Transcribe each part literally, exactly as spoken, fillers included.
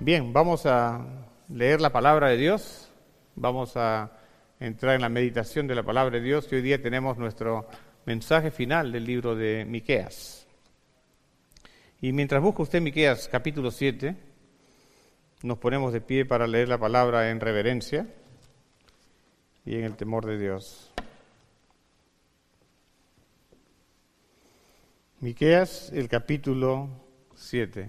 Bien, vamos a leer la palabra de Dios, vamos a entrar en la meditación de la palabra de Dios y hoy día tenemos nuestro mensaje final del libro de Miqueas. Y mientras busca usted Miqueas capítulo siete, nos ponemos de pie para leer la palabra en reverencia y en el temor de Dios. Miqueas, el capítulo siete.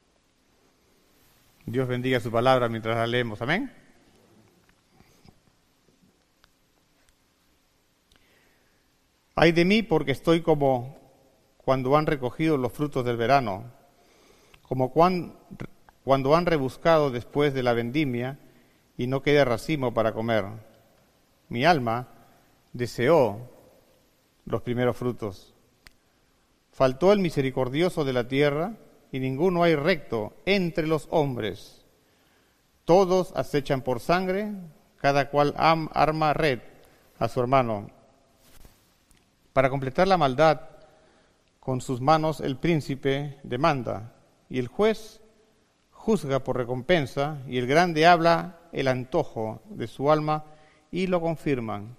Dios bendiga su palabra mientras la leemos. Amén. Ay de mí, porque estoy como cuando han recogido los frutos del verano, como cuan, cuando han rebuscado después de la vendimia y no queda racimo para comer. Mi alma deseó los primeros frutos. Faltó el misericordioso de la tierra, y ninguno hay recto entre los hombres. Todos acechan por sangre, cada cual am, arma red a su hermano. Para completar la maldad, con sus manos el príncipe demanda, y el juez juzga por recompensa, y el grande habla el antojo de su alma, y lo confirman.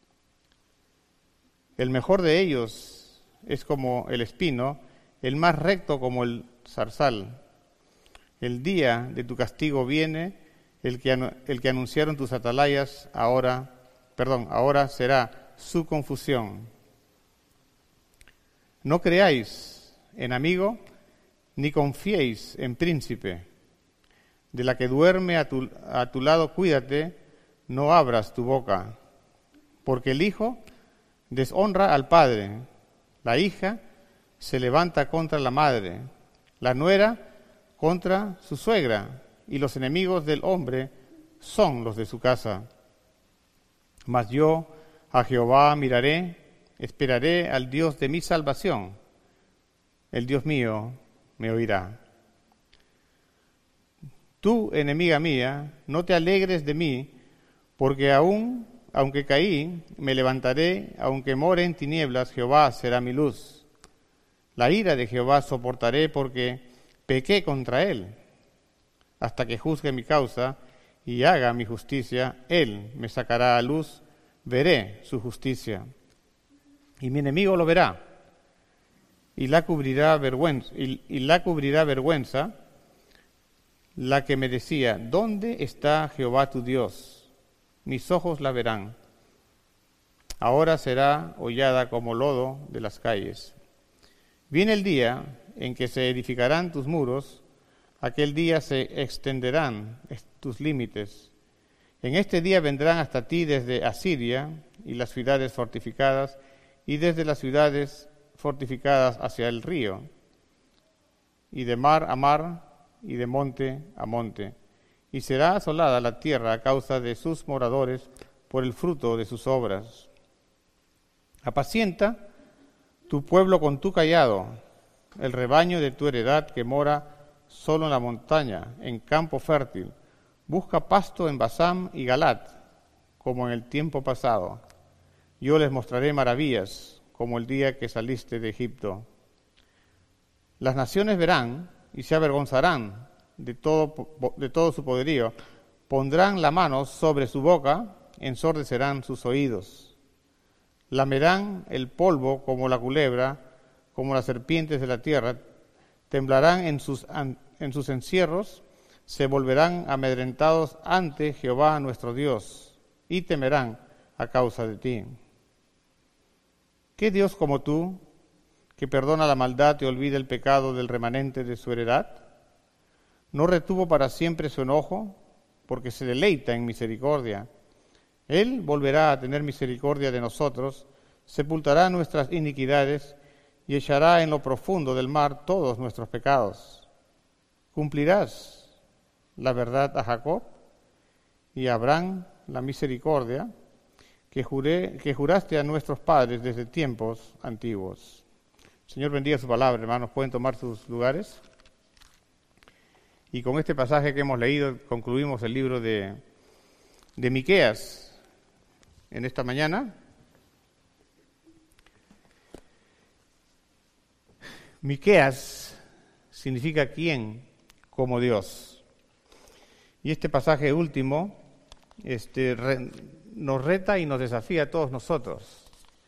El mejor de ellos es como el espino, el más recto como el zarzal. El día de tu castigo viene, el que, el que anunciaron tus atalayas, ahora, perdón, ahora será su confusión. No creáis en amigo, ni confiéis en príncipe. De la que duerme a tu, a tu lado, cuídate, no abras tu boca. Porque el hijo deshonra al padre, la hija se levanta contra la madre, la nuera contra su suegra, y los enemigos del hombre son los de su casa. Mas yo a Jehová miraré, esperaré al Dios de mi salvación. El Dios mío me oirá. Tú, enemiga mía, no te alegres de mí, porque aún, aunque caí, me levantaré, aunque more en tinieblas, Jehová será mi luz. La ira de Jehová soportaré porque pequé contra él. Hasta que juzgue mi causa y haga mi justicia, él me sacará a luz, veré su justicia. Y mi enemigo lo verá, y la cubrirá vergüenza, y, y la cubrirá vergüenza, la que me decía, ¿dónde está Jehová tu Dios? Mis ojos la verán. Ahora será hollada como lodo de las calles. Viene el día en que se edificarán tus muros, aquel día se extenderán tus límites. En este día vendrán hasta ti desde Asiria y las ciudades fortificadas, y desde las ciudades fortificadas hacia el río, y de mar a mar, y de monte a monte. Y será asolada la tierra a causa de sus moradores por el fruto de sus obras. Apacienta tu pueblo con tu cayado, el rebaño de tu heredad que mora solo en la montaña, en campo fértil. Busca pasto en Basán y Galat, como en el tiempo pasado. Yo les mostraré maravillas, como el día que saliste de Egipto. Las naciones verán y se avergonzarán de todo, de todo su poderío. Pondrán la mano sobre su boca, ensordecerán sus oídos. Lamerán el polvo como la culebra, como las serpientes de la tierra, temblarán en sus, en sus encierros, se volverán amedrentados ante Jehová nuestro Dios, y temerán a causa de ti. ¿Qué Dios como tú, que perdona la maldad y olvida el pecado del remanente de su heredad? ¿No retuvo para siempre su enojo, porque se deleita en misericordia? Él volverá a tener misericordia de nosotros, sepultará nuestras iniquidades y echará en lo profundo del mar todos nuestros pecados. Cumplirás la verdad a Jacob y a Abraham la misericordia que, juré, que juraste a nuestros padres desde tiempos antiguos. Señor, bendiga su palabra, hermanos. Pueden tomar sus lugares. Y con este pasaje que hemos leído concluimos el libro de, de Miqueas. En esta mañana, Miqueas significa quién como Dios. Y este pasaje último este, re, nos reta y nos desafía a todos nosotros.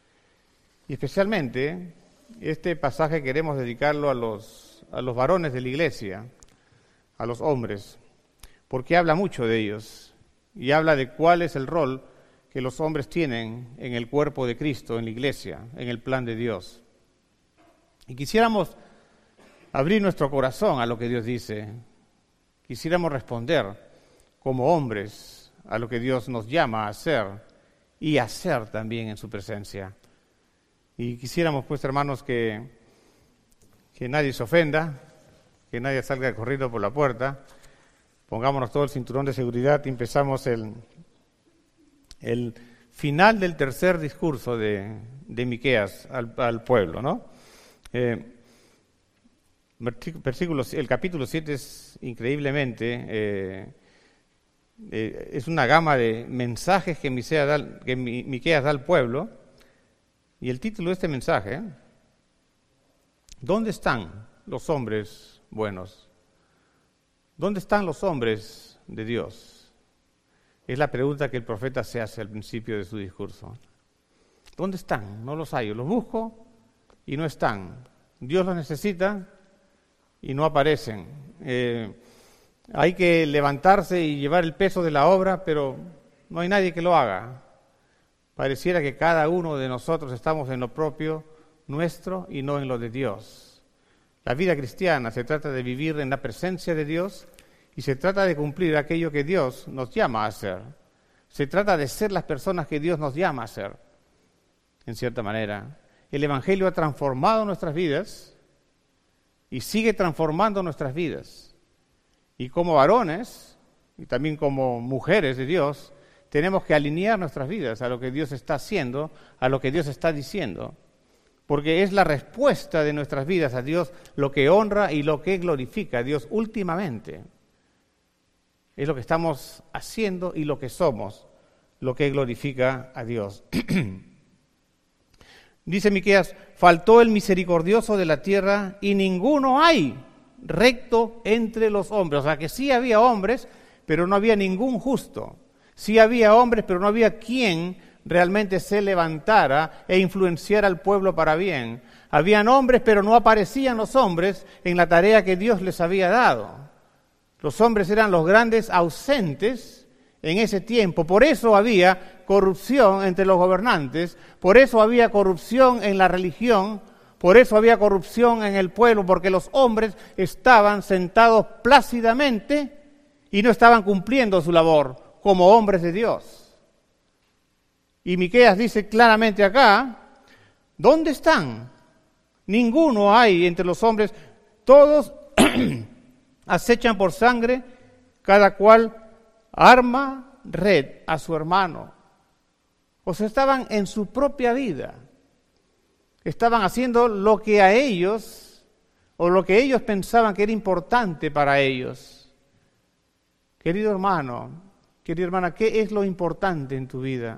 Y especialmente este pasaje queremos dedicarlo a los, a los varones de la iglesia, a los hombres, porque habla mucho de ellos y habla de cuál es el rol que los hombres tienen en el cuerpo de Cristo, en la iglesia, en el plan de Dios. Y quisiéramos abrir nuestro corazón a lo que Dios dice. Quisiéramos responder como hombres a lo que Dios nos llama a hacer y hacer también en su presencia. Y quisiéramos, pues, hermanos, que, que nadie se ofenda, que nadie salga corriendo por la puerta. Pongámonos todo el cinturón de seguridad y empezamos el, el final del tercer discurso de, de Miqueas al, al pueblo, ¿no? Eh, versículos, el capítulo siete es increíblemente, eh, eh, es una gama de mensajes que Miqueas da, que Miqueas da al pueblo, y el título de este mensaje, ¿eh? ¿Dónde están los hombres buenos? ¿Dónde están los hombres de Dios? Es la pregunta que el profeta se hace al principio de su discurso. ¿Dónde están? No los hay. Los busco y no están. Dios los necesita y no aparecen. Eh, hay que levantarse y llevar el peso de la obra, pero no hay nadie que lo haga. Pareciera que cada uno de nosotros estamos en lo propio nuestro y no en lo de Dios. La vida cristiana se trata de vivir en la presencia de Dios y se trata de cumplir aquello que Dios nos llama a hacer. Se trata de ser las personas que Dios nos llama a ser, en cierta manera. El Evangelio ha transformado nuestras vidas y sigue transformando nuestras vidas. Y como varones, y también como mujeres de Dios, tenemos que alinear nuestras vidas a lo que Dios está haciendo, a lo que Dios está diciendo, porque es la respuesta de nuestras vidas a Dios lo que honra y lo que glorifica a Dios últimamente. Es lo que estamos haciendo y lo que somos, lo que glorifica a Dios. Dice Miqueas, faltó el misericordioso de la tierra y ninguno hay recto entre los hombres. O sea que sí había hombres, pero no había ningún justo. Sí había hombres, pero no había quien realmente se levantara e influenciara al pueblo para bien. Habían hombres, pero no aparecían los hombres en la tarea que Dios les había dado. Los hombres eran los grandes ausentes en ese tiempo. Por eso había corrupción entre los gobernantes, por eso había corrupción en la religión, por eso había corrupción en el pueblo, porque los hombres estaban sentados plácidamente y no estaban cumpliendo su labor como hombres de Dios. Y Miqueas dice claramente acá, ¿dónde están? Ninguno hay entre los hombres, todos acechan por sangre, cada cual arma red a su hermano. O sea, estaban en su propia vida, estaban haciendo lo que a ellos, o lo que ellos pensaban que era importante para ellos. Querido hermano, querida hermana, ¿qué es lo importante en tu vida?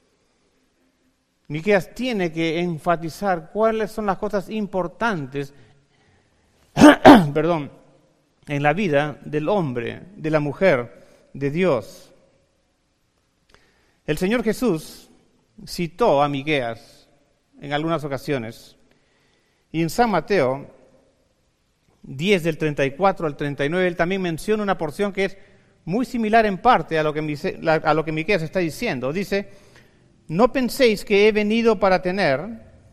Miqueas tiene que enfatizar cuáles son las cosas importantes, perdón, en la vida del hombre, de la mujer, de Dios. El Señor Jesús citó a Miqueas en algunas ocasiones, y en San Mateo diez del treinta y cuatro al treinta y nueve, él también menciona una porción que es muy similar en parte a lo que, a lo que Miqueas está diciendo. Dice, no penséis que he venido para tener,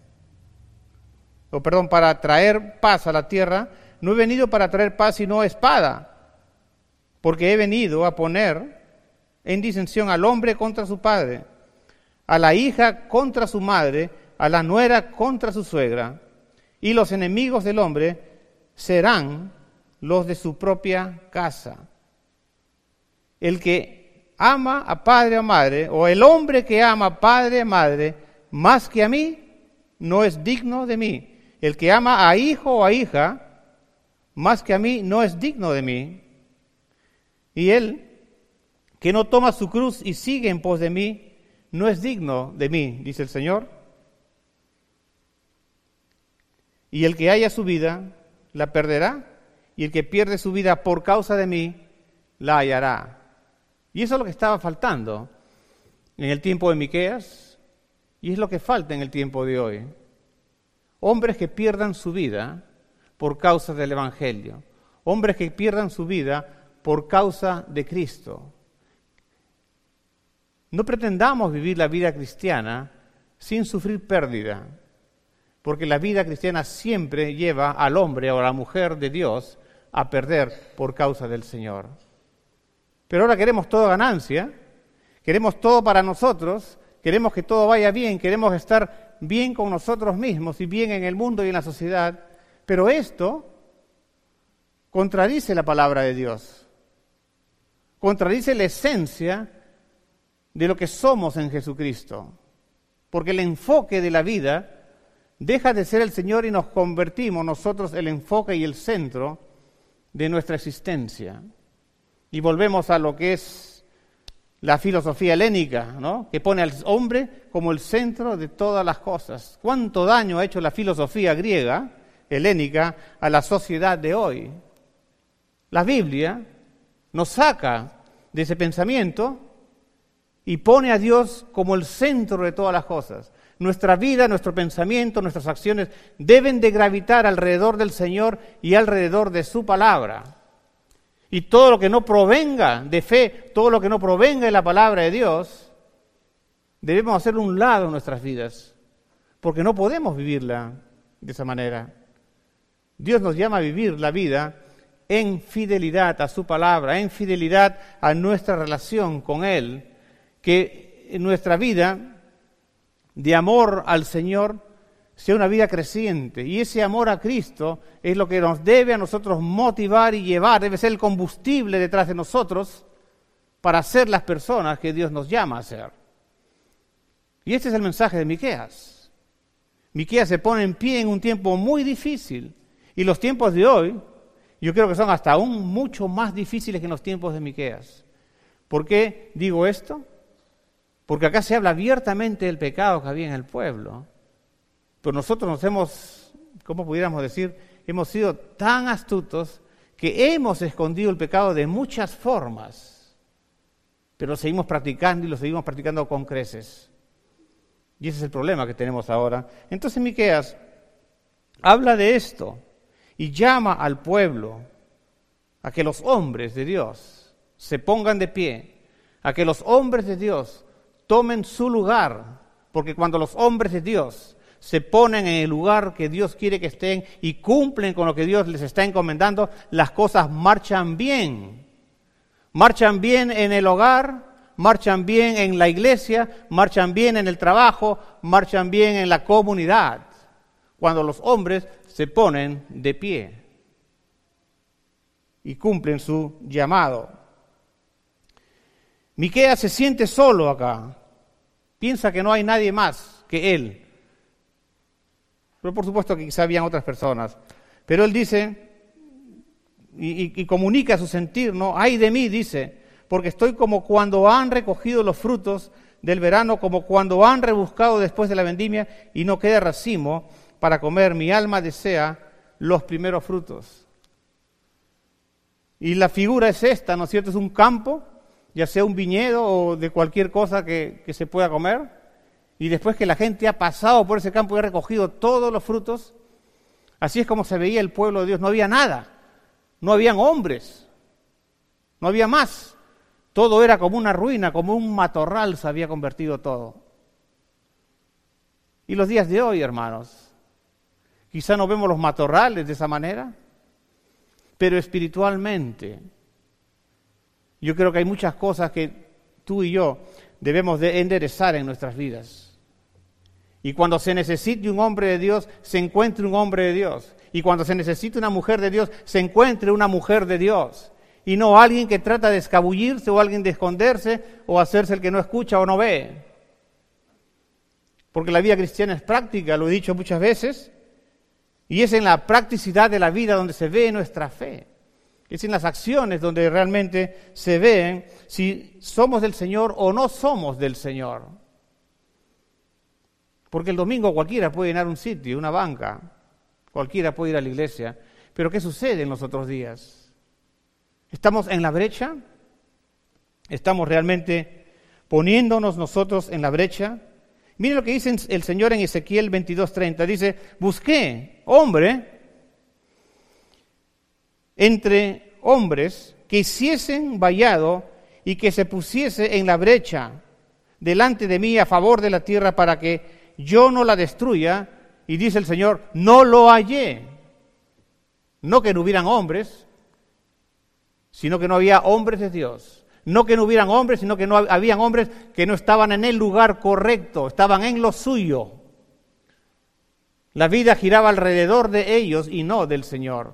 o perdón, para traer paz a la tierra, no he venido para traer paz sino espada, porque he venido a poner en disensión al hombre contra su padre, a la hija contra su madre, a la nuera contra su suegra, y los enemigos del hombre serán los de su propia casa. El que ama a padre o madre, o el hombre que ama a padre o madre, más que a mí, no es digno de mí. El que ama a hijo o a hija, más que a mí, no es digno de mí. Y él que no toma su cruz y sigue en pos de mí, no es digno de mí, dice el Señor. Y el que haya su vida, la perderá, y el que pierde su vida por causa de mí, la hallará. Y eso es lo que estaba faltando en el tiempo de Miqueas, y es lo que falta en el tiempo de hoy. Hombres que pierdan su vida por causa del Evangelio. Hombres que pierdan su vida por causa de Cristo. No pretendamos vivir la vida cristiana sin sufrir pérdida, porque la vida cristiana siempre lleva al hombre o a la mujer de Dios a perder por causa del Señor. Pero ahora queremos toda ganancia, queremos todo para nosotros, queremos que todo vaya bien, queremos estar bien con nosotros mismos y bien en el mundo y en la sociedad, pero esto contradice la palabra de Dios, contradice la esencia de lo que somos en Jesucristo, porque el enfoque de la vida deja de ser el Señor y nos convertimos nosotros el enfoque y el centro de nuestra existencia. Y volvemos a lo que es la filosofía helénica, ¿no? Que pone al hombre como el centro de todas las cosas. ¿Cuánto daño ha hecho la filosofía griega, helénica, a la sociedad de hoy? La Biblia nos saca de ese pensamiento y pone a Dios como el centro de todas las cosas. Nuestra vida, nuestro pensamiento, nuestras acciones deben de gravitar alrededor del Señor y alrededor de su palabra. Y todo lo que no provenga de fe, todo lo que no provenga de la palabra de Dios, debemos hacerlo a un lado en nuestras vidas, porque no podemos vivirla de esa manera. Dios nos llama a vivir la vida en fidelidad a su palabra, en fidelidad a nuestra relación con Él, que en nuestra vida de amor al Señor sea una vida creciente, y ese amor a Cristo es lo que nos debe a nosotros motivar y llevar, debe ser el combustible detrás de nosotros para ser las personas que Dios nos llama a ser. Y este es el mensaje de Miqueas. Miqueas se pone en pie en un tiempo muy difícil, y los tiempos de hoy, yo creo que son hasta aún mucho más difíciles que en los tiempos de Miqueas. ¿Por qué digo esto? Porque acá se habla abiertamente del pecado que había en el pueblo. Pero nosotros nos hemos, ¿cómo pudiéramos decir? Hemos sido tan astutos que hemos escondido el pecado de muchas formas, pero lo seguimos practicando y lo seguimos practicando con creces. Y ese es el problema que tenemos ahora. Entonces Miqueas habla de esto y llama al pueblo a que los hombres de Dios se pongan de pie, a que los hombres de Dios tomen su lugar, porque cuando los hombres de Dios se ponen en el lugar que Dios quiere que estén y cumplen con lo que Dios les está encomendando, las cosas marchan bien. Marchan bien en el hogar, marchan bien en la iglesia, marchan bien en el trabajo, marchan bien en la comunidad, cuando los hombres se ponen de pie y cumplen su llamado. Miqueas se siente solo acá, piensa que no hay nadie más que él. Pero por supuesto que quizá habían otras personas. Pero él dice, y, y, y comunica su sentir, ¿no? Ay de mí, dice, porque estoy como cuando han recogido los frutos del verano, como cuando han rebuscado después de la vendimia y no queda racimo para comer. Mi alma desea los primeros frutos. Y la figura es esta, ¿no es cierto? Es un campo, ya sea un viñedo o de cualquier cosa que, que se pueda comer. Y después que la gente ha pasado por ese campo y ha recogido todos los frutos, así es como se veía el pueblo de Dios. No había nada, no habían hombres, no había más. Todo era como una ruina, como un matorral se había convertido todo. Y los días de hoy, hermanos, quizá no vemos los matorrales de esa manera, pero espiritualmente, yo creo que hay muchas cosas que tú y yo debemos de enderezar en nuestras vidas. Y cuando se necesite un hombre de Dios, se encuentre un hombre de Dios. Y cuando se necesite una mujer de Dios, se encuentre una mujer de Dios. Y no alguien que trata de escabullirse o alguien de esconderse o hacerse el que no escucha o no ve. Porque la vida cristiana es práctica, lo he dicho muchas veces, y es en la practicidad de la vida donde se ve nuestra fe. Es en las acciones donde realmente se ven si somos del Señor o no somos del Señor. Porque el domingo cualquiera puede llenar un sitio, una banca, cualquiera puede ir a la iglesia, pero ¿qué sucede en los otros días? ¿Estamos en la brecha? ¿Estamos realmente poniéndonos nosotros en la brecha? Mire lo que dice el Señor en Ezequiel veintidós treinta. Dice, busqué hombre entre hombres que hiciesen vallado y que se pusiese en la brecha delante de mí a favor de la tierra para que yo no la destruya. Y dice el Señor, no lo hallé. No que no hubieran hombres, sino que no había hombres de Dios. No que no hubieran hombres, sino que no habían hombres que no estaban en el lugar correcto, estaban en lo suyo. La vida giraba alrededor de ellos y no del Señor.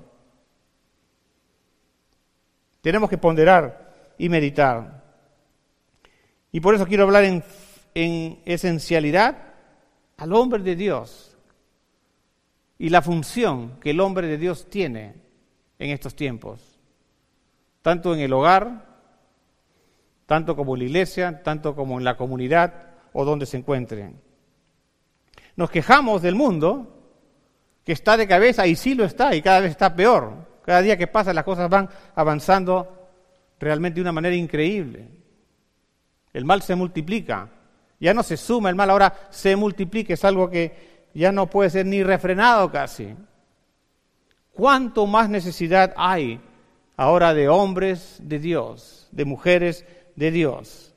Tenemos que ponderar y meditar. Y por eso quiero hablar en, en esencialidad al hombre de Dios y la función que el hombre de Dios tiene en estos tiempos, tanto en el hogar, tanto como en la iglesia, tanto como en la comunidad o donde se encuentren. Nos quejamos del mundo, que está de cabeza, y sí lo está, y cada vez está peor. Cada día que pasa las cosas van avanzando realmente de una manera increíble. El mal se multiplica, ya no se suma el mal, ahora se multiplica, es algo que ya no puede ser ni refrenado casi. ¿Cuánto más necesidad hay ahora de hombres de Dios, de mujeres de Dios,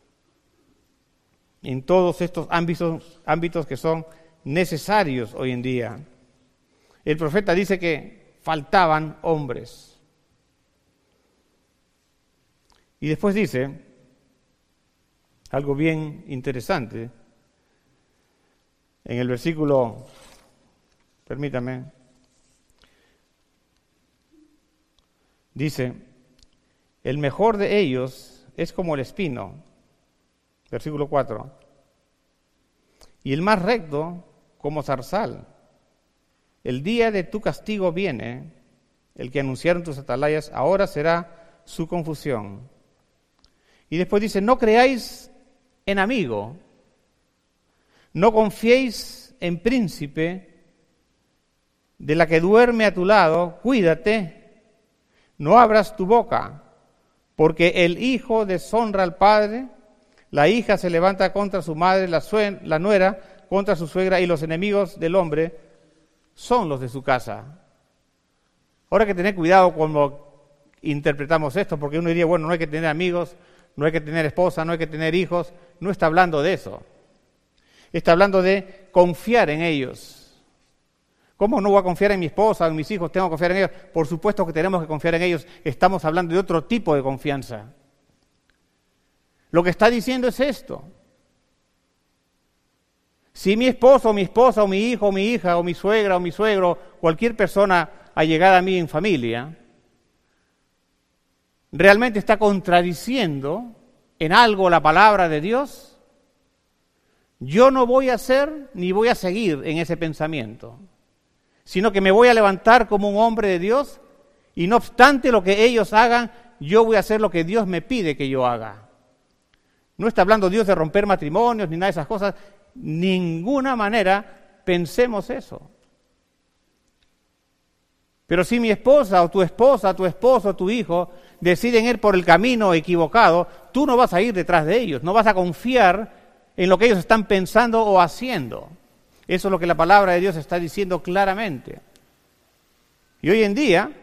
en todos estos ámbitos, ámbitos que son necesarios hoy en día? El profeta dice que faltaban hombres. Y después dice algo bien interesante en el versículo, permítame, dice, el mejor de ellos es como el espino, versículo cuatro, y el más recto como zarzal. El día de tu castigo viene, el que anunciaron tus atalayas, ahora será su confusión. Y después dice, no creáis en amigo, no confiéis en príncipe, de la que duerme a tu lado, cuídate, no abras tu boca, porque el hijo deshonra al padre, la hija se levanta contra su madre, la, sue- la nuera contra su suegra, y los enemigos del hombre son los de su casa. Ahora hay que tener cuidado cuando interpretamos esto, porque uno diría, bueno, no hay que tener amigos, no hay que tener esposa, no hay que tener hijos. No está hablando de eso. Está hablando de confiar en ellos. ¿Cómo no voy a confiar en mi esposa, en mis hijos? ¿Tengo que confiar en ellos? Por supuesto que tenemos que confiar en ellos. Estamos hablando de otro tipo de confianza. Lo que está diciendo es esto. Si mi esposo, o mi esposa, o mi hijo, o mi hija, o mi suegra, o mi suegro, cualquier persona allegada a mí en familia, realmente está contradiciendo en algo la palabra de Dios, yo no voy a hacer ni voy a seguir en ese pensamiento, sino que me voy a levantar como un hombre de Dios y no obstante lo que ellos hagan, yo voy a hacer lo que Dios me pide que yo haga. No está hablando Dios de romper matrimonios ni nada de esas cosas. Ninguna manera pensemos eso. Pero si mi esposa o tu esposa, tu esposo, tu hijo deciden ir por el camino equivocado, tú no vas a ir detrás de ellos, no vas a confiar en lo que ellos están pensando o haciendo. Eso es lo que la palabra de Dios está diciendo claramente. Y hoy en día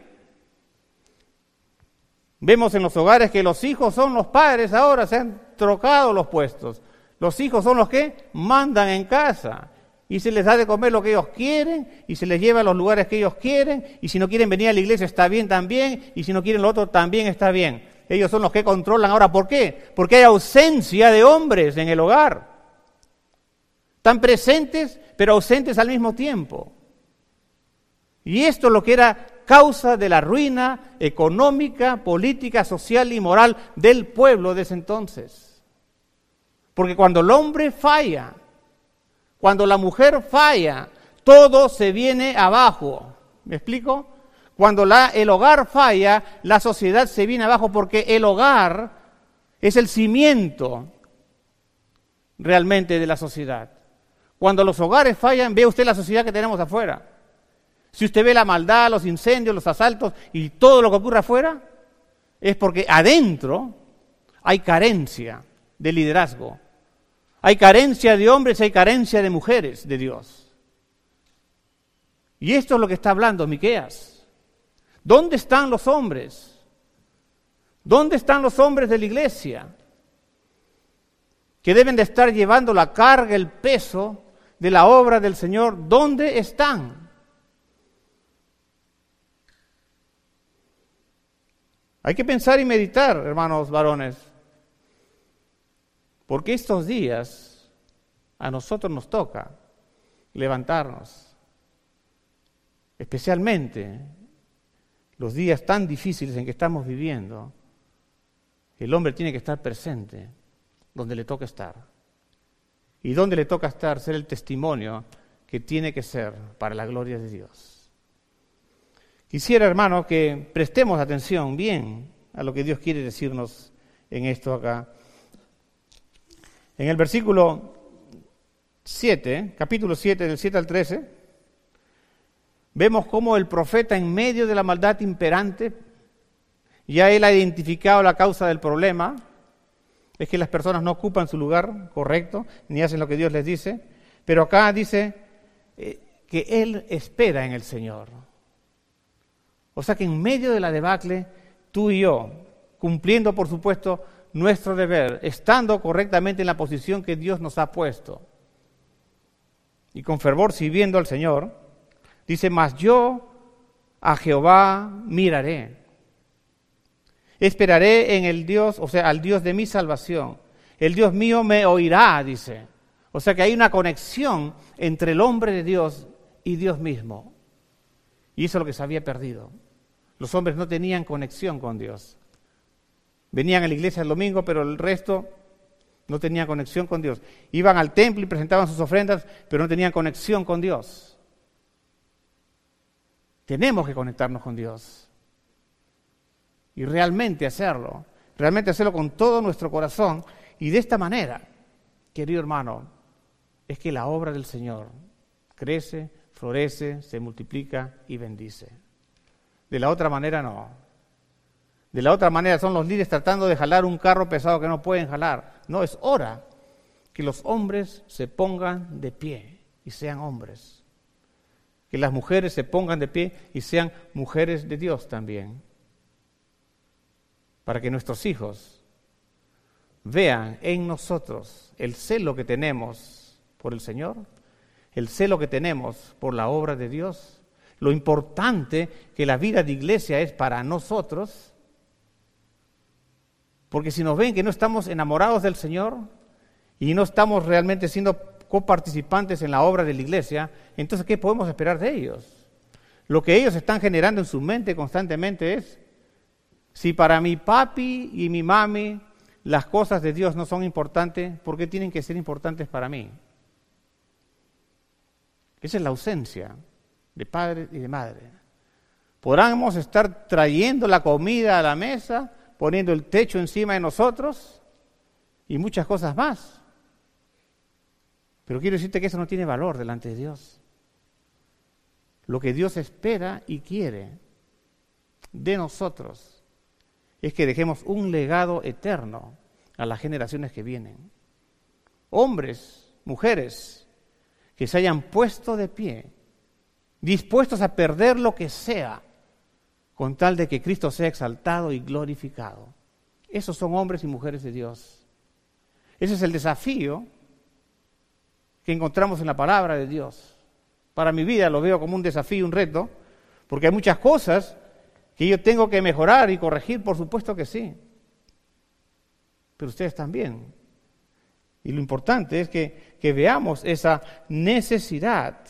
vemos en los hogares que los hijos son los padres ahora, se han trocado los puestos. Los hijos son los que mandan en casa y se les da de comer lo que ellos quieren y se les lleva a los lugares que ellos quieren y si no quieren venir a la iglesia está bien también y si no quieren lo otro también está bien. Ellos son los que controlan ahora. ¿Por qué? Porque hay ausencia de hombres en el hogar. Están presentes pero ausentes al mismo tiempo. Y esto es lo que era causa de la ruina económica, política, social y moral del pueblo de ese entonces. Porque cuando el hombre falla, cuando la mujer falla, todo se viene abajo. ¿Me explico? Cuando la, el hogar falla, la sociedad se viene abajo porque el hogar es el cimiento realmente de la sociedad. Cuando los hogares fallan, ve usted la sociedad que tenemos afuera. Si usted ve la maldad, los incendios, los asaltos y todo lo que ocurre afuera, es porque adentro hay carencia de liderazgo. Hay carencia de hombres, hay carencia de mujeres de Dios. Y esto es lo que está hablando Miqueas. ¿Dónde están los hombres? ¿Dónde están los hombres de la iglesia? Que deben de estar llevando la carga, el peso de la obra del Señor. ¿Dónde están? Hay que pensar y meditar, hermanos varones, porque estos días a nosotros nos toca levantarnos, especialmente los días tan difíciles en que estamos viviendo. El hombre tiene que estar presente donde le toca estar. ¿Y donde le toca estar? Ser el testimonio que tiene que ser para la gloria de Dios. Quisiera, hermano, que prestemos atención bien a lo que Dios quiere decirnos en esto acá. En el versículo siete, capítulo siete, del siete al trece, vemos cómo el profeta, en medio de la maldad imperante, ya él ha identificado la causa del problema. Es que las personas no ocupan su lugar correcto, ni hacen lo que Dios les dice. Pero acá dice eh, que él espera en el Señor. O sea que en medio de la debacle, tú y yo, cumpliendo por supuesto nuestro deber, estando correctamente en la posición que Dios nos ha puesto, y con fervor sirviendo al Señor, dice, mas yo a Jehová miraré. Esperaré en el Dios, o sea, al Dios de mi salvación. El Dios mío me oirá, dice. O sea que hay una conexión entre el hombre de Dios y Dios mismo. Y eso es lo que se había perdido. Los hombres no tenían conexión con Dios. Venían a la iglesia el domingo, pero el resto no tenían conexión con Dios. Iban al templo y presentaban sus ofrendas, pero no tenían conexión con Dios. Tenemos que conectarnos con Dios. Y realmente hacerlo, realmente hacerlo con todo nuestro corazón. Y de esta manera, querido hermano, es que la obra del Señor crece, florece, se multiplica y bendice. De la otra manera no. De la otra manera son los líderes tratando de jalar un carro pesado que no pueden jalar. No, es hora que los hombres se pongan de pie y sean hombres. Que las mujeres se pongan de pie y sean mujeres de Dios también. Para que nuestros hijos vean en nosotros el celo que tenemos por el Señor, el celo que tenemos por la obra de Dios, lo importante que la vida de iglesia es para nosotros, porque si nos ven que no estamos enamorados del Señor y no estamos realmente siendo coparticipantes en la obra de la iglesia, entonces ¿qué podemos esperar de ellos? Lo que ellos están generando en su mente constantemente es: si para mi papi y mi mami las cosas de Dios no son importantes, ¿por qué tienen que ser importantes para mí? Esa es la ausencia de padre y de madre. Podremos estar trayendo la comida a la mesa, poniendo el techo encima de nosotros y muchas cosas más. Pero quiero decirte que eso no tiene valor delante de Dios. Lo que Dios espera y quiere de nosotros es que dejemos un legado eterno a las generaciones que vienen. Hombres, mujeres, que se hayan puesto de pie, dispuestos a perder lo que sea, con tal de que Cristo sea exaltado y glorificado. Esos son hombres y mujeres de Dios. Ese es el desafío que encontramos en la palabra de Dios. Para mi vida lo veo como un desafío, un reto, porque hay muchas cosas que yo tengo que mejorar y corregir, por supuesto que sí. Pero ustedes también. Y lo importante es que, que veamos esa necesidad.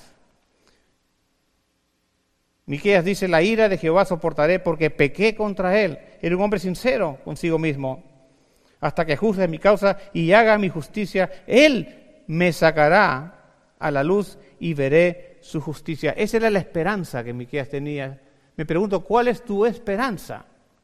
Miqueas dice: la ira de Jehová soportaré porque pequé contra él. Era un hombre sincero consigo mismo. Hasta que juzgue mi causa y haga mi justicia, él me sacará a la luz y veré su justicia. Esa era la esperanza que Miqueas tenía. Me pregunto, ¿cuál es tu esperanza?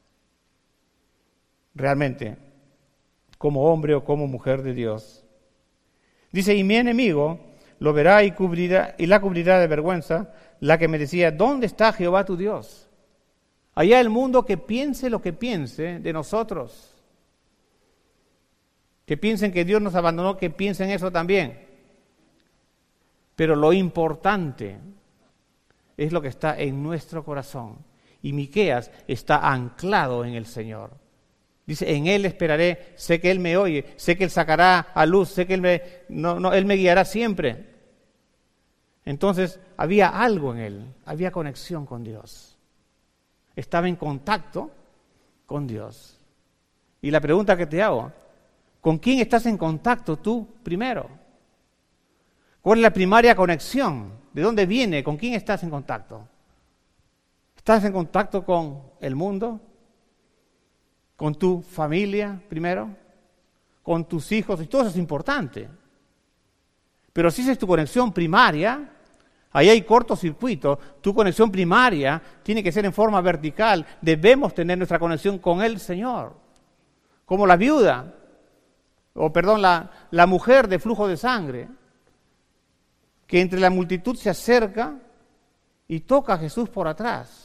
Realmente, como hombre o como mujer de Dios. Dice: y mi enemigo lo verá y cubrirá y la cubrirá de vergüenza, la que me decía: ¿dónde está Jehová tu Dios? Allá el mundo que piense lo que piense de nosotros. Que piensen que Dios nos abandonó, que piensen eso también. Pero lo importante es lo que está en nuestro corazón. Y Miqueas está anclado en el Señor. Dice, en Él esperaré, sé que Él me oye, sé que Él sacará a luz, sé que Él me, no, no, Él me guiará siempre. Entonces, había algo en Él, había conexión con Dios. Estaba en contacto con Dios. Y la pregunta que te hago, ¿con quién estás en contacto tú primero? ¿Cuál es la primaria conexión? ¿De dónde viene? ¿Con quién estás en contacto? ¿Estás en contacto con el mundo? ¿Con tu familia primero? ¿Con tus hijos? Y todo eso es importante. Pero si esa es tu conexión primaria, ahí hay cortocircuito. Tu conexión primaria tiene que ser en forma vertical. Debemos tener nuestra conexión con el Señor. Como la viuda, o perdón, la, la mujer de flujo de sangre, que entre la multitud se acerca y toca a Jesús por atrás.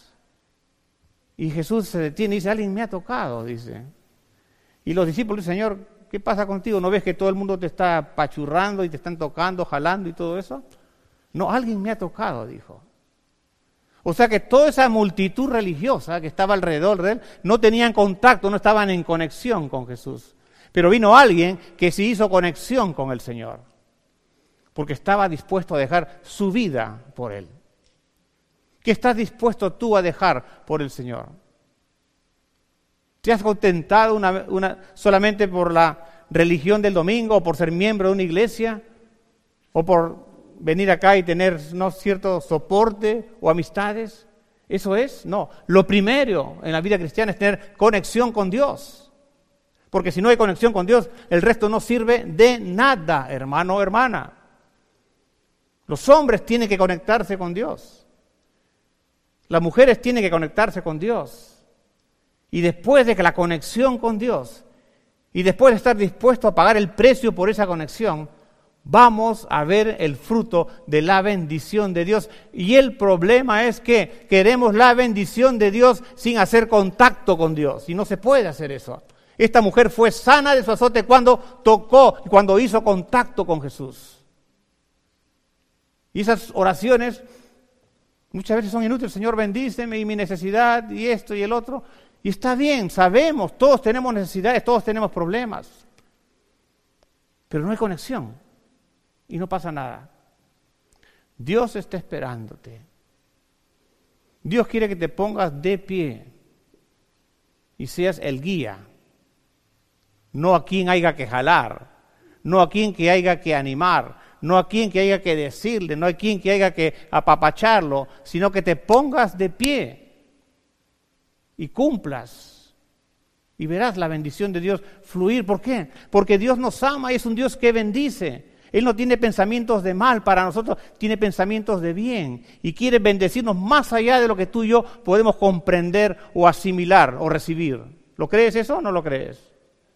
Y Jesús se detiene y dice, alguien me ha tocado, dice. Y los discípulos dicen, Señor, ¿qué pasa contigo? ¿No ves que todo el mundo te está pachurrando y te están tocando, jalando y todo eso? No, alguien me ha tocado, dijo. O sea que toda esa multitud religiosa que estaba alrededor de él no tenían contacto, no estaban en conexión con Jesús. Pero vino alguien que sí hizo conexión con el Señor, porque estaba dispuesto a dejar su vida por él. ¿Qué estás dispuesto tú a dejar por el Señor? ¿Te has contentado una, una, solamente por la religión del domingo o por ser miembro de una iglesia? ¿O por venir acá y tener no cierto soporte o amistades? ¿Eso es? No. Lo primero en la vida cristiana es tener conexión con Dios. Porque si no hay conexión con Dios, el resto no sirve de nada, hermano o hermana. Los hombres tienen que conectarse con Dios. Las mujeres tienen que conectarse con Dios. Y después de que la conexión con Dios, y después de estar dispuesto a pagar el precio por esa conexión, vamos a ver el fruto de la bendición de Dios. Y el problema es que queremos la bendición de Dios sin hacer contacto con Dios. Y no se puede hacer eso. Esta mujer fue sana de su azote cuando tocó, cuando hizo contacto con Jesús. Y esas oraciones muchas veces son inútiles. Señor, bendíceme y mi necesidad y esto y el otro. Y está bien, sabemos, todos tenemos necesidades, todos tenemos problemas. Pero no hay conexión y no pasa nada. Dios está esperándote. Dios quiere que te pongas de pie y seas el guía. No a quien haya que jalar, no a quien que haya que animar, no a quien que haya que decirle, no a quien que haya que apapacharlo, sino que te pongas de pie y cumplas. Y verás la bendición de Dios fluir. ¿Por qué? Porque Dios nos ama y es un Dios que bendice. Él no tiene pensamientos de mal para nosotros, tiene pensamientos de bien. Y quiere bendecirnos más allá de lo que tú y yo podemos comprender o asimilar o recibir. ¿Lo crees eso o no lo crees?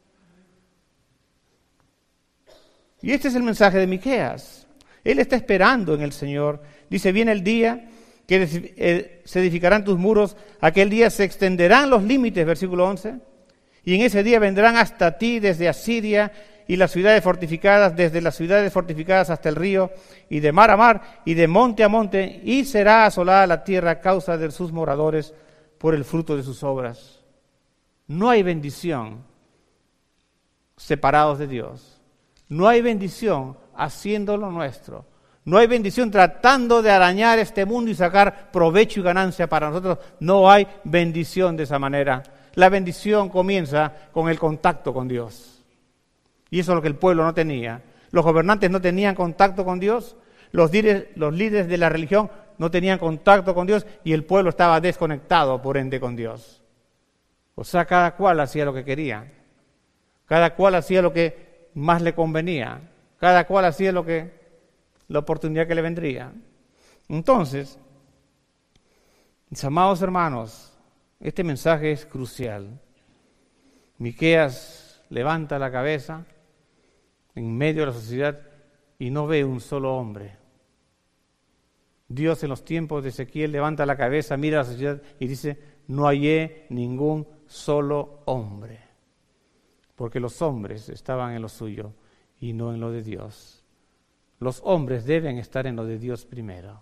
Y este es el mensaje de Miqueas. Él está esperando en el Señor. Dice, viene el día que se edificarán tus muros, aquel día se extenderán los límites, versículo once, y en ese día vendrán hasta ti desde Asiria y las ciudades fortificadas, desde las ciudades fortificadas hasta el río, y de mar a mar, y de monte a monte, y será asolada la tierra a causa de sus moradores por el fruto de sus obras. No hay bendición separados de Dios. No hay bendición haciendo lo nuestro. No hay bendición tratando de arañar este mundo y sacar provecho y ganancia para nosotros. No hay bendición de esa manera. La bendición comienza con el contacto con Dios. Y eso es lo que el pueblo no tenía. Los gobernantes no tenían contacto con Dios. Los líderes, los líderes de la religión no tenían contacto con Dios. Y el pueblo estaba desconectado, por ende, con Dios. O sea, cada cual hacía lo que quería. Cada cual hacía lo que más le convenía. Cada cual hacía lo que, la oportunidad que le vendría. Entonces, mis amados hermanos, este mensaje es crucial. Miqueas levanta la cabeza en medio de la sociedad y no ve un solo hombre. Dios en los tiempos de Ezequiel levanta la cabeza, mira a la sociedad y dice, no hallé ningún solo hombre, porque los hombres estaban en lo suyo y no en lo de Dios. Los hombres deben estar en lo de Dios primero.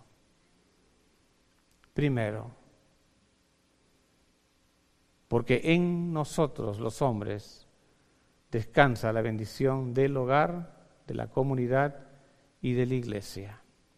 Primero. Porque en nosotros, los hombres, descansa la bendición del hogar, de la comunidad y de la iglesia.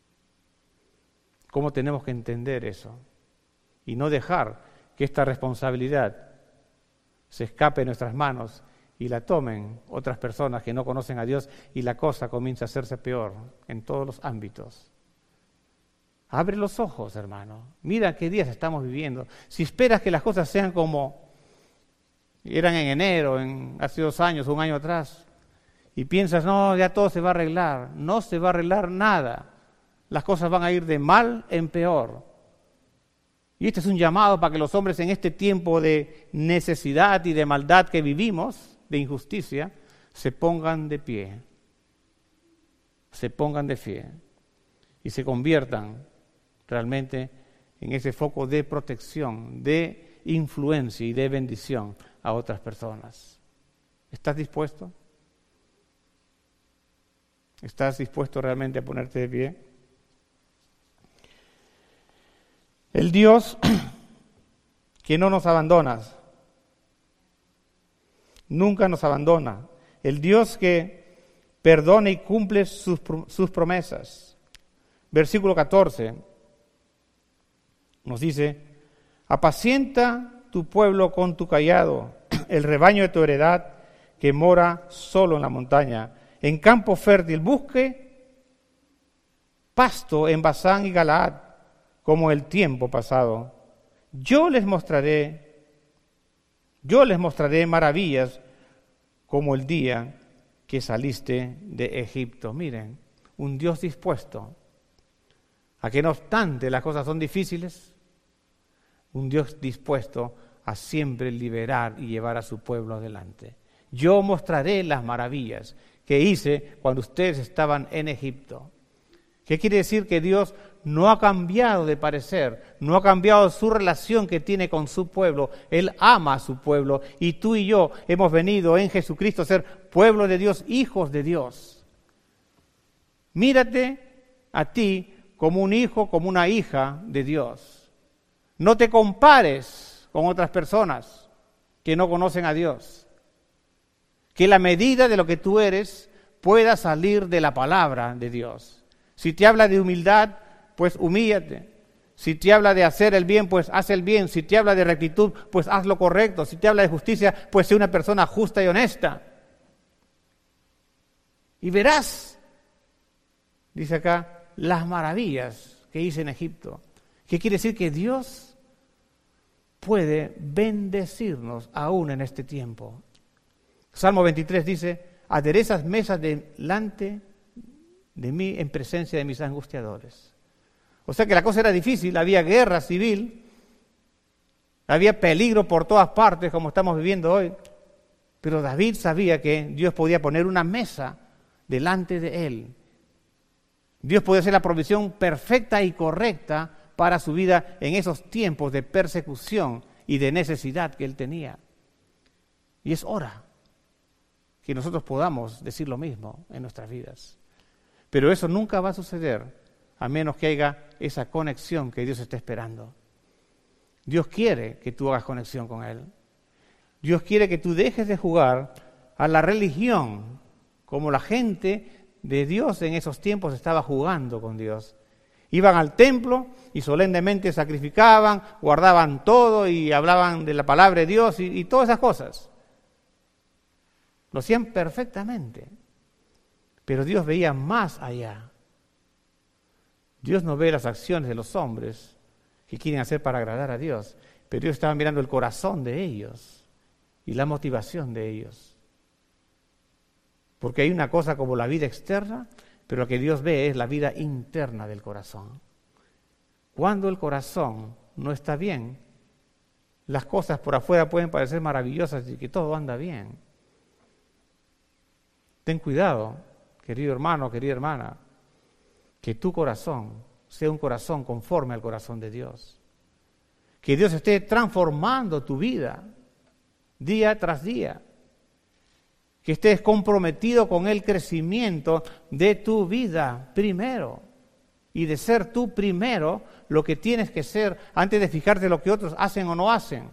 ¿Cómo tenemos que entender eso? Y no dejar que esta responsabilidad se escape de nuestras manos y la tomen otras personas que no conocen a Dios y la cosa comienza a hacerse peor en todos los ámbitos. Abre los ojos, hermano. Mira qué días estamos viviendo. Si esperas que las cosas sean como eran en enero, en, hace dos años, un año atrás, y piensas, no, ya todo se va a arreglar. No se va a arreglar nada. Las cosas van a ir de mal en peor. Y este es un llamado para que los hombres en este tiempo de necesidad y de maldad que vivimos, de injusticia, se pongan de pie. Se pongan de pie. Y se conviertan realmente en ese foco de protección, de influencia y de bendición a otras personas. ¿Estás dispuesto? ¿Estás dispuesto realmente a ponerte de pie? El Dios que no nos abandona, nunca nos abandona. El Dios que perdona y cumple sus, sus promesas. Versículo catorce nos dice, apacienta tu pueblo con tu cayado, el rebaño de tu heredad que mora solo en la montaña. En campo fértil busque pasto en Basán y Galaad, como el tiempo pasado. Yo les mostraré, yo les mostraré maravillas como el día que saliste de Egipto. Miren, un Dios dispuesto a que no obstante las cosas son difíciles, un Dios dispuesto a siempre liberar y llevar a su pueblo adelante. Yo mostraré las maravillas que hice cuando ustedes estaban en Egipto. ¿Qué quiere decir? Que Dios no ha cambiado de parecer, no ha cambiado su relación que tiene con su pueblo. Él ama a su pueblo y tú y yo hemos venido en Jesucristo a ser pueblo de Dios, hijos de Dios. Mírate a ti como un hijo, como una hija de Dios. No te compares con otras personas que no conocen a Dios. Que la medida de lo que tú eres pueda salir de la palabra de Dios. Si te habla de humildad, pues humíllate. Si te habla de hacer el bien, pues haz el bien. Si te habla de rectitud, pues haz lo correcto. Si te habla de justicia, pues sé una persona justa y honesta. Y verás, dice acá, las maravillas que hice en Egipto. ¿Qué quiere decir? Que Dios puede bendecirnos aún en este tiempo. Salmo veintitrés dice, aderezas mesas delante de mí en presencia de mis angustiadores. O sea que la cosa era difícil, había guerra civil, había peligro por todas partes como estamos viviendo hoy, pero David sabía que Dios podía poner una mesa delante de él. Dios podía hacer la provisión perfecta y correcta para su vida en esos tiempos de persecución y de necesidad que él tenía. Y es hora que nosotros podamos decir lo mismo en nuestras vidas. Pero eso nunca va a suceder a menos que haya esa conexión que Dios está esperando. Dios quiere que tú hagas conexión con Él. Dios quiere que tú dejes de jugar a la religión como la gente de Dios en esos tiempos estaba jugando con Dios. Iban al templo y solemnemente sacrificaban, guardaban todo y hablaban de la palabra de Dios y, y todas esas cosas. Lo hacían perfectamente. Pero Dios veía más allá. Dios no ve las acciones de los hombres que quieren hacer para agradar a Dios, pero Dios estaba mirando el corazón de ellos y la motivación de ellos. Porque hay una cosa como la vida externa, pero lo que Dios ve es la vida interna del corazón. Cuando el corazón no está bien, las cosas por afuera pueden parecer maravillosas y que todo anda bien. Ten cuidado, querido hermano, querida hermana, que tu corazón sea un corazón conforme al corazón de Dios. que Dios esté transformando tu vida día tras día, que estés comprometido con el crecimiento de tu vida primero y de ser tú primero lo que tienes que ser antes de fijarte lo que otros hacen o no hacen.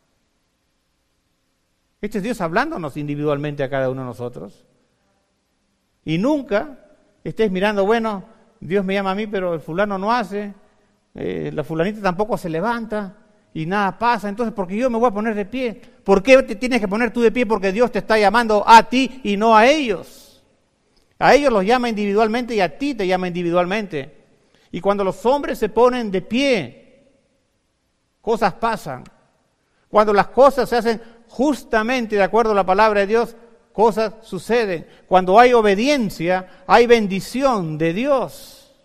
Este es Dios hablándonos individualmente a cada uno de nosotros. Y nunca estés mirando, bueno, Dios me llama a mí, pero el fulano no hace, eh, la fulanita tampoco se levanta y nada pasa, entonces ¿por qué yo me voy a poner de pie? ¿Por qué te tienes que poner tú de pie? Porque Dios te está llamando a ti y no a ellos. A ellos los llama individualmente y a ti te llama individualmente. Y cuando los hombres se ponen de pie, cosas pasan. Cuando las cosas se hacen justamente de acuerdo a la palabra de Dios, cosas suceden. Cuando hay obediencia, hay bendición de Dios.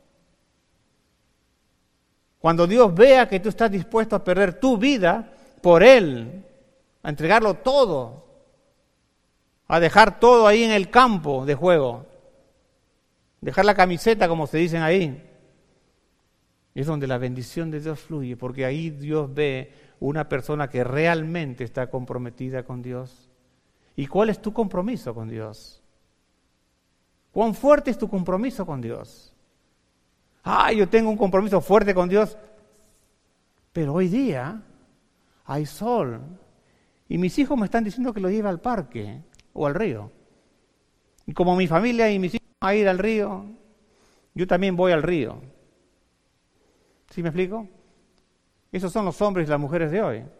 Cuando Dios vea que tú estás dispuesto a perder tu vida por Él, a entregarlo todo, a dejar todo ahí en el campo de juego, dejar la camiseta, como se dicen ahí, es donde la bendición de Dios fluye, porque ahí Dios ve una persona que realmente está comprometida con Dios. ¿Y cuál es tu compromiso con Dios? ¿Cuán fuerte es tu compromiso con Dios? Ah, yo tengo un compromiso fuerte con Dios, pero hoy día hay sol y mis hijos me están diciendo que lo lleve al parque o al río. Y como mi familia y mis hijos van a ir al río, yo también voy al río. ¿Sí me explico? Esos son los hombres y las mujeres de hoy.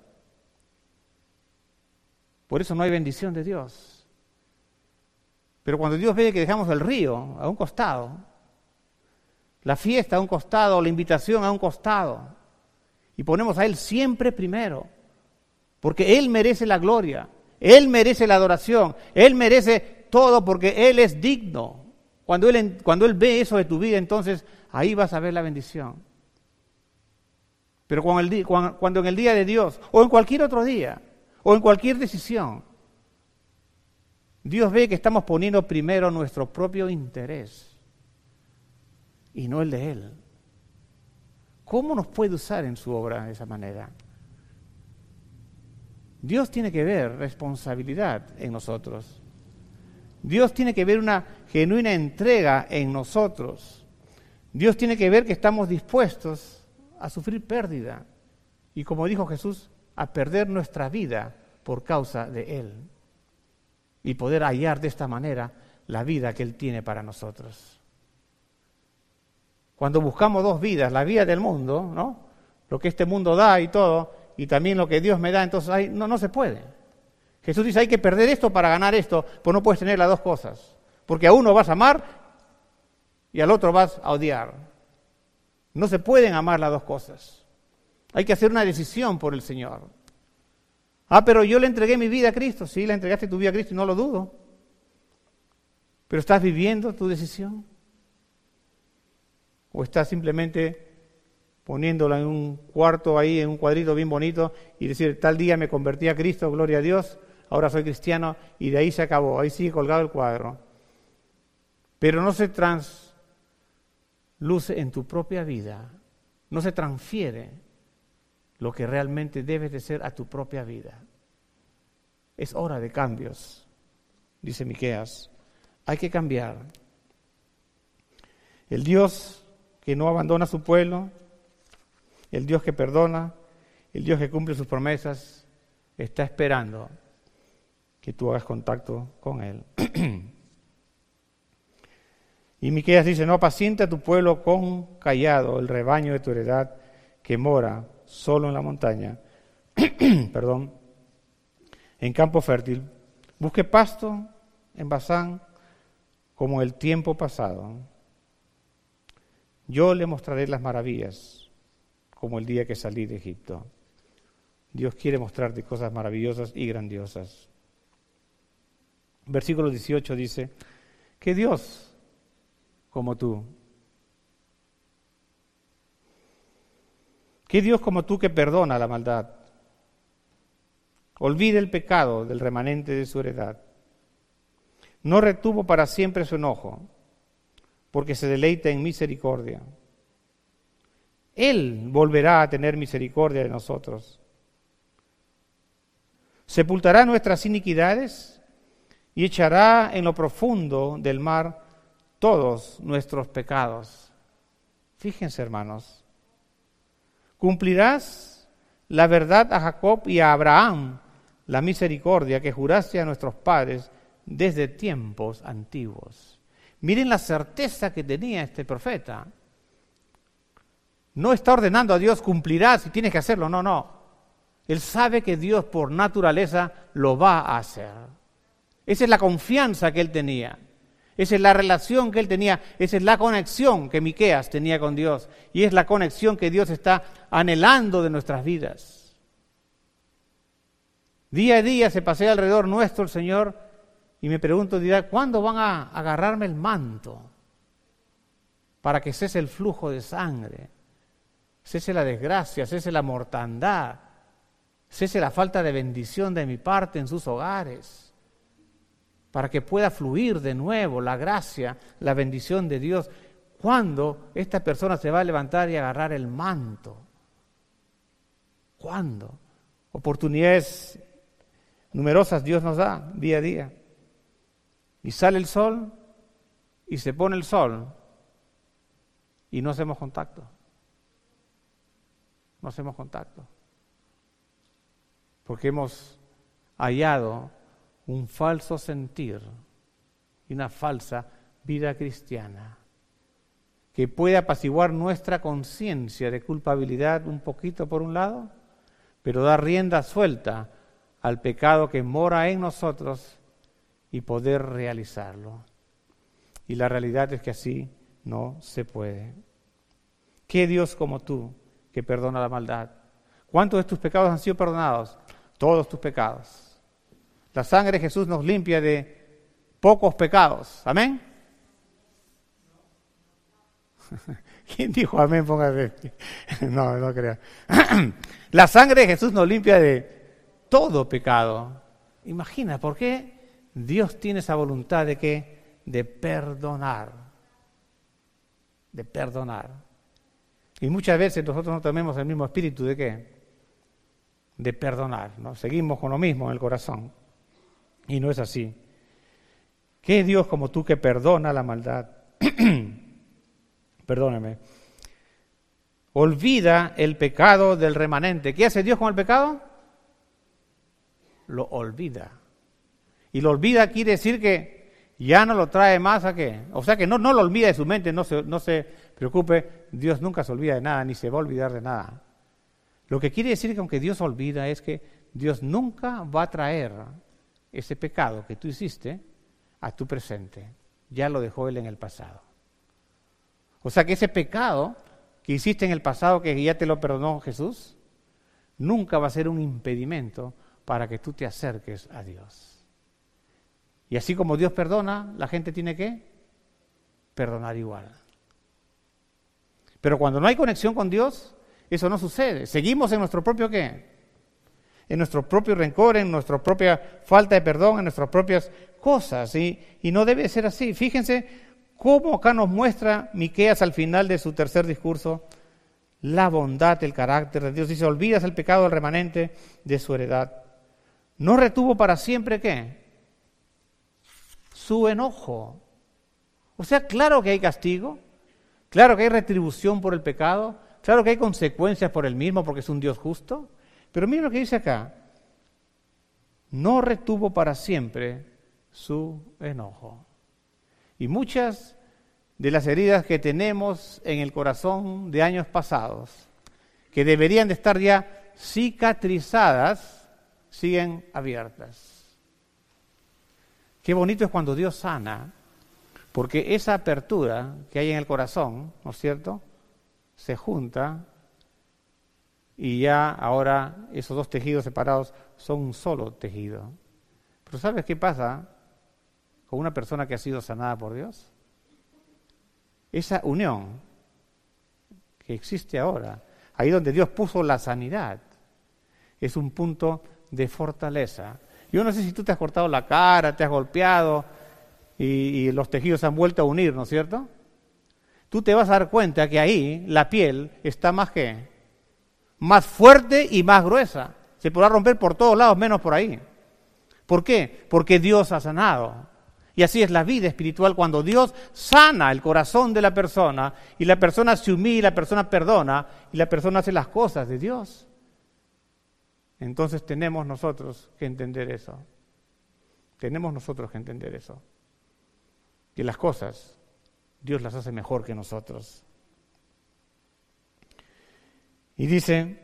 Por eso no hay bendición de Dios. Pero cuando Dios ve que dejamos el río a un costado, la fiesta a un costado, la invitación a un costado, y ponemos a Él siempre primero, porque Él merece la gloria, Él merece la adoración, Él merece todo porque Él es digno. Cuando Él, cuando Él ve eso de tu vida, entonces ahí vas a ver la bendición. Pero cuando, el, cuando, cuando en el día de Dios, o en cualquier otro día, o en cualquier decisión, Dios ve que estamos poniendo primero nuestro propio interés y no el de Él, ¿cómo nos puede usar en su obra de esa manera? Dios tiene que ver responsabilidad en nosotros. Dios tiene que ver una genuina entrega en nosotros. Dios tiene que ver que estamos dispuestos a sufrir pérdida y, como dijo Jesús, a perder nuestra vida por causa de Él y poder hallar de esta manera la vida que Él tiene para nosotros. Cuando buscamos dos vidas, la vida del mundo, ¿no?, lo que este mundo da y todo, y también lo que Dios me da, entonces ahí no, no se puede. Jesús dice, hay que perder esto para ganar esto, pues no puedes tener las dos cosas, porque a uno vas a amar y al otro vas a odiar. No se pueden amar las dos cosas. Hay que hacer una decisión por el Señor. Ah, pero yo le entregué mi vida a Cristo. Sí, le entregaste tu vida a Cristo y no lo dudo. Pero ¿estás viviendo tu decisión? ¿O estás simplemente poniéndola en un cuarto ahí, en un cuadrito bien bonito y decir, tal día me convertí a Cristo, gloria a Dios, ahora soy cristiano y de ahí se acabó, ahí sigue colgado el cuadro? Pero no se trans luce en tu propia vida, no se transfiere lo que realmente debes de ser a tu propia vida. Es hora de cambios, dice Miqueas. Hay que cambiar. El Dios que no abandona a su pueblo, el Dios que perdona, el Dios que cumple sus promesas, está esperando que tú hagas contacto con Él. Y Miqueas dice, no apacienta a tu pueblo con callado, el rebaño de tu heredad que mora solo en la montaña, perdón, en campo fértil. Busque pasto en Basán como el tiempo pasado. Yo le mostraré las maravillas como el día que salí de Egipto. Dios quiere mostrarte cosas maravillosas y grandiosas. Versículo dieciocho dice, que Dios como tú. ¿Qué Dios como tú que perdona la maldad? Olvide el pecado del remanente de su heredad. No retuvo para siempre su enojo, porque se deleita en misericordia. Él volverá a tener misericordia de nosotros. Sepultará nuestras iniquidades y echará en lo profundo del mar todos nuestros pecados. Fíjense, hermanos. Cumplirás la verdad a Jacob y a Abraham, la misericordia que juraste a nuestros padres desde tiempos antiguos. Miren la certeza que tenía este profeta. No está ordenando a Dios, cumplirás y tienes que hacerlo. No, no. Él sabe que Dios por naturaleza lo va a hacer. Esa es la confianza que él tenía. Esa es la relación que él tenía. Esa es la conexión que Miqueas tenía con Dios. Y es la conexión que Dios está anhelando de nuestras vidas. Día a día se pasea alrededor nuestro el Señor y me pregunto, dirá, ¿cuándo van a agarrarme el manto para que cese el flujo de sangre? Cese la desgracia, cese la mortandad, cese la falta de bendición de mi parte en sus hogares, para que pueda fluir de nuevo la gracia, la bendición de Dios. ¿Cuándo esta persona se va a levantar y agarrar el manto? ¿Cuándo? Oportunidades numerosas Dios nos da día a día. Y sale el sol y se pone el sol y no hacemos contacto. No hacemos contacto. Porque hemos hallado un falso sentir y una falsa vida cristiana que puede apaciguar nuestra conciencia de culpabilidad un poquito por un lado, pero dar rienda suelta al pecado que mora en nosotros y poder realizarlo. Y la realidad es que así no se puede. ¿Qué Dios como tú que perdona la maldad? ¿Cuántos de tus pecados han sido perdonados? Todos tus pecados. La sangre de Jesús nos limpia de pocos pecados. ¿Amén? ¿Quién dijo amén? Póngase. No, no creo. La sangre de Jesús nos limpia de todo pecado. Imagina, ¿por qué Dios tiene esa voluntad de qué? De perdonar. De perdonar. Y muchas veces nosotros no tenemos el mismo espíritu de qué? De perdonar, ¿no? Seguimos con lo mismo en el corazón. Y no es así. ¿Qué Dios como tú que perdona la maldad? Perdóname. Olvida el pecado del remanente. ¿Qué hace Dios con el pecado? Lo olvida. Y lo olvida quiere decir que ya no lo trae más a qué. O sea que no, no lo olvida de su mente, no se, no se preocupe. Dios nunca se olvida de nada, ni se va a olvidar de nada. Lo que quiere decir que aunque Dios olvida es que Dios nunca va a traer ese pecado que tú hiciste a tu presente. Ya lo dejó Él en el pasado. O sea que ese pecado que hiciste en el pasado, que ya te lo perdonó Jesús, nunca va a ser un impedimento para que tú te acerques a Dios. Y así como Dios perdona, la gente tiene que perdonar igual. Pero cuando no hay conexión con Dios, eso no sucede. Seguimos en nuestro propio ¿qué? En nuestro propio rencor, en nuestra propia falta de perdón, en nuestras propias cosas. ¿sí? Y no debe ser así. Fíjense cómo acá nos muestra Miqueas al final de su tercer discurso la bondad del carácter de Dios. Dice, olvidas el pecado del remanente de su heredad. No retuvo para siempre ¿qué? Su enojo. O sea, claro que hay castigo, claro que hay retribución por el pecado, claro que hay consecuencias por el mismo porque es un Dios justo, pero mira lo que dice acá. No retuvo para siempre su enojo. Y muchas de las heridas que tenemos en el corazón de años pasados, que deberían de estar ya cicatrizadas, siguen abiertas. Qué bonito es cuando Dios sana, porque esa apertura que hay en el corazón, ¿no es cierto?, se junta y ya ahora esos dos tejidos separados son un solo tejido. Pero ¿sabes qué pasa con una persona que ha sido sanada por Dios? Esa unión que existe ahora, ahí donde Dios puso la sanidad, es un punto de fortaleza. Yo no sé si tú te has cortado la cara, te has golpeado y, y los tejidos se han vuelto a unir, ¿no es cierto? tú te vas a dar cuenta que ahí la piel está más que, más fuerte y más gruesa. Se podrá romper por todos lados menos por ahí. ¿Por qué? Porque Dios ha sanado. Y así es la vida espiritual cuando Dios sana el corazón de la persona y la persona se humilla, la persona perdona y la persona hace las cosas de Dios. Entonces tenemos nosotros que entender eso. Tenemos nosotros que entender eso. Que las cosas Dios las hace mejor que nosotros. Y dice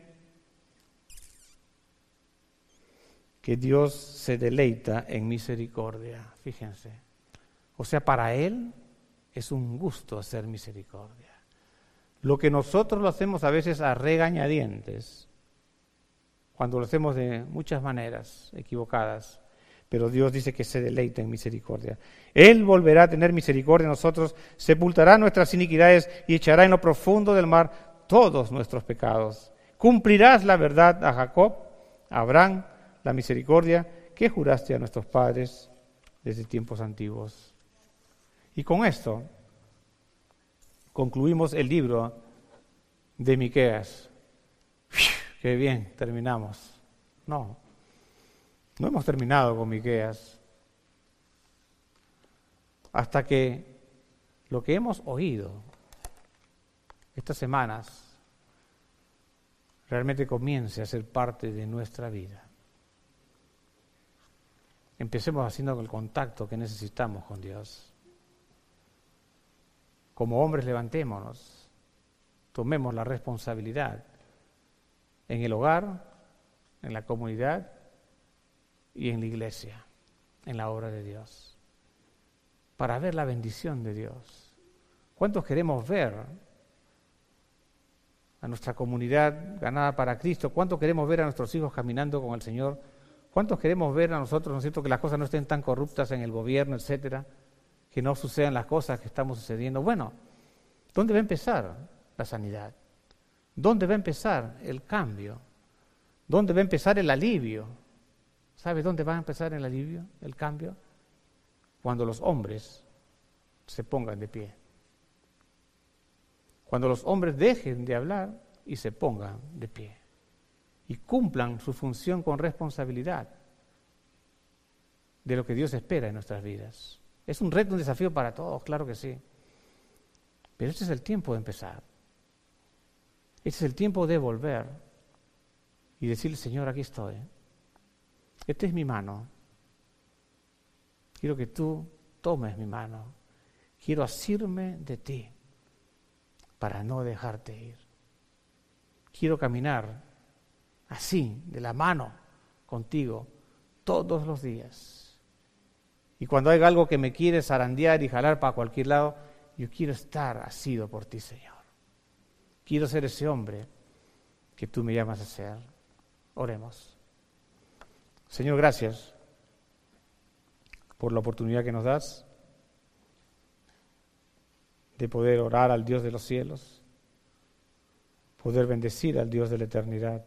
que Dios se deleita en misericordia. Fíjense. O sea, para Él es un gusto hacer misericordia. Lo que nosotros lo hacemos a veces a regañadientes, cuando lo hacemos de muchas maneras equivocadas, pero Dios dice que se deleita en misericordia. Él volverá a tener misericordia de nosotros, sepultará nuestras iniquidades y echará en lo profundo del mar todos nuestros pecados. Cumplirás la verdad a Jacob, a Abraham, la misericordia que juraste a nuestros padres desde tiempos antiguos. Y con esto concluimos el libro de Miqueas. ¡Qué bien! Terminamos. No, no hemos terminado con Miqueas. Hasta que lo que hemos oído estas semanas realmente comience a ser parte de nuestra vida. Empecemos haciendo el contacto que necesitamos con Dios. Como hombres levantémonos, tomemos la responsabilidad en el hogar, en la comunidad y en la iglesia, en la obra de Dios, para ver la bendición de Dios. ¿Cuántos queremos ver a nuestra comunidad ganada para Cristo? ¿Cuántos queremos ver a nuestros hijos caminando con el Señor? ¿Cuántos queremos ver a nosotros, ¿no es cierto?, que las cosas no estén tan corruptas en el gobierno, etcétera, que no sucedan las cosas que estamos sucediendo? Bueno, ¿dónde va a empezar la sanidad? ¿Dónde va a empezar el cambio? ¿Dónde va a empezar el alivio? ¿Sabe dónde va a empezar el alivio, el cambio? Cuando los hombres se pongan de pie. Cuando los hombres dejen de hablar y se pongan de pie. Y cumplan su función con responsabilidad de lo que Dios espera en nuestras vidas. Es un reto, un desafío para todos, claro que sí. Pero este es el tiempo de empezar. Este es el tiempo de volver y decirle: Señor, aquí estoy. Esta es mi mano. Quiero que tú tomes mi mano. Quiero asirme de ti para no dejarte ir. Quiero caminar así, de la mano contigo, todos los días. Y cuando hay algo que me quiere zarandear y jalar para cualquier lado, yo quiero estar asido por ti, Señor. Quiero ser ese hombre que tú me llamas a ser. Oremos. Señor, gracias por la oportunidad que nos das de poder orar al Dios de los cielos, poder bendecir al Dios de la eternidad.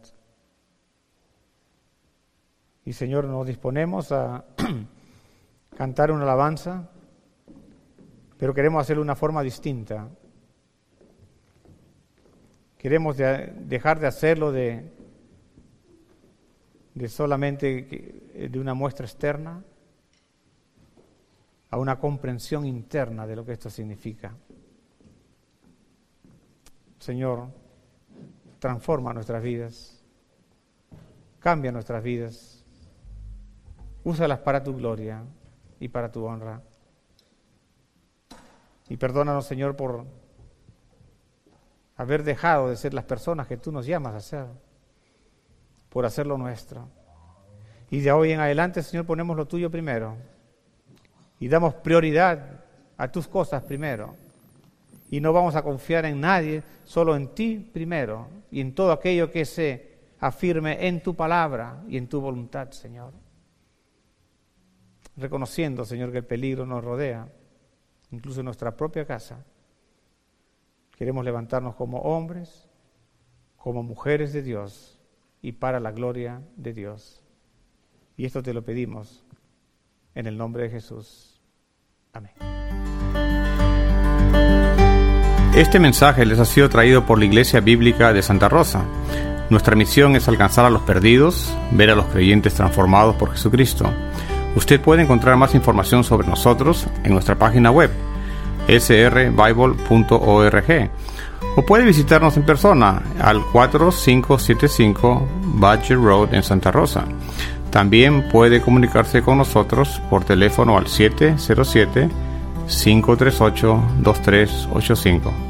Y Señor, nos disponemos a cantar una alabanza, pero queremos hacerlo de una forma distinta. Queremos de, dejar de hacerlo de, de solamente de una muestra externa a una comprensión interna de lo que esto significa. Señor, transforma nuestras vidas, cambia nuestras vidas. Úsalas para tu gloria y para tu honra. Y perdónanos, Señor, por haber dejado de ser las personas que tú nos llamas a ser, por hacerlo nuestro. Y de hoy en adelante, Señor, ponemos lo tuyo primero y damos prioridad a tus cosas primero. Y no vamos a confiar en nadie, solo en ti primero y en todo aquello que se afirme en tu palabra y en tu voluntad, Señor. Reconociendo, Señor, que el peligro nos rodea, incluso en nuestra propia casa. Queremos levantarnos como hombres, como mujeres de Dios y para la gloria de Dios. Y esto te lo pedimos en el nombre de Jesús. Amén. Este mensaje les ha sido traído por la Iglesia Bíblica de Santa Rosa. Nuestra misión es alcanzar a los perdidos, ver a los creyentes transformados por Jesucristo. Usted puede encontrar más información sobre nosotros en nuestra página web, s r bible punto org, o puede visitarnos en persona al cuatro cinco siete cinco Badger Road en Santa Rosa. También puede comunicarse con nosotros por teléfono al siete cero siete, cinco tres ocho, dos tres ocho cinco.